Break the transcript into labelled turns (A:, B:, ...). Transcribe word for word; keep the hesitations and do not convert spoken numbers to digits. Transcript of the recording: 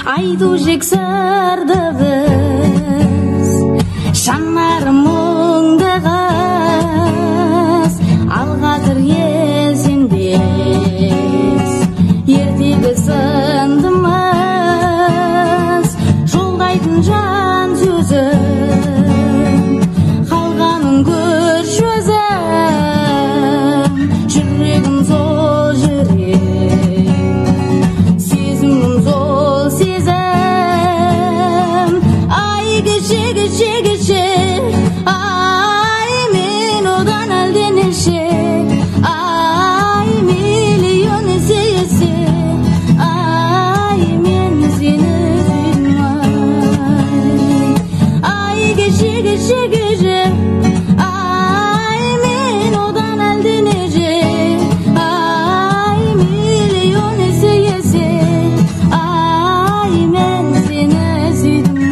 A: Aydu jeksardabız şanlarım muңдагас алгатыр есендес ертегі сындымыз жолдайтын жан сөзім қалғанын көрші өзім жүрегім сол жүрек сезімім сол сезім ай кеше кеше кеше ай мен одан әлденеше ай миллион есе есе ай мен сені сүйдім ай кеше кеше кеше ай мен одан әлденеше ай миллион есе есе ай мен сені сүйдім